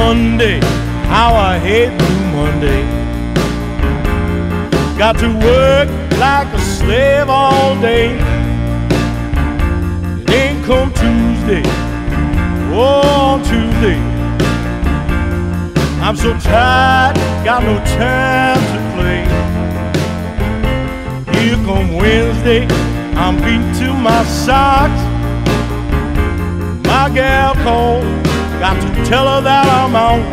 Monday, how I hate Blue Monday. Got to work like a slave all day. It ain't come Tuesday, oh, on Tuesday. I'm so tired, got no time to play. Here come Wednesday, I'm beat to my socks. My gal called, got to tell her that I'm out.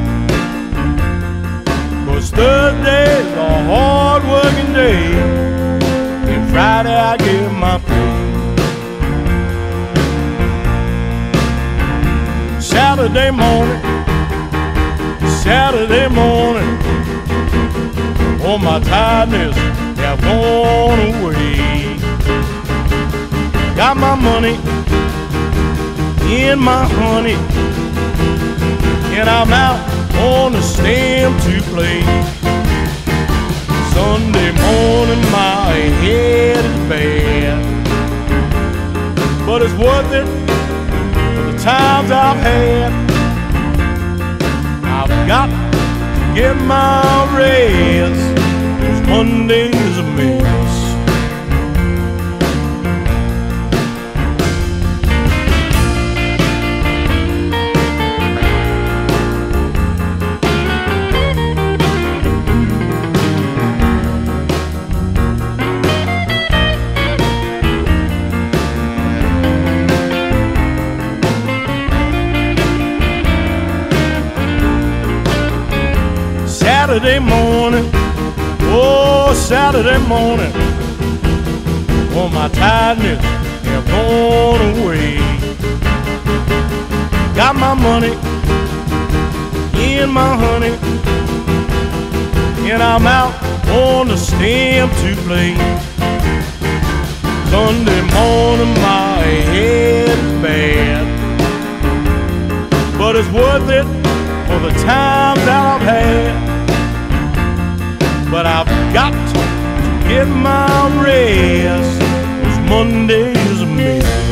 'Cause Thursday's a hard working day, and Friday I get my pay. Saturday morning, all my tiredness have gone away. Got my money in my honey, and I'm out on the stem to play. Sunday morning my head is bad, but it's worth it for the times I've had. I've got to get my rest, 'cause Monday is a mess. Saturday morning, oh, Saturday morning, all my tiredness have gone away. Got my money in my honey, and I'm out on the stem to play. Sunday morning my head is bad, but it's worth it for the times that I've had. But I've got to get my rest, 'cause Monday is a mess.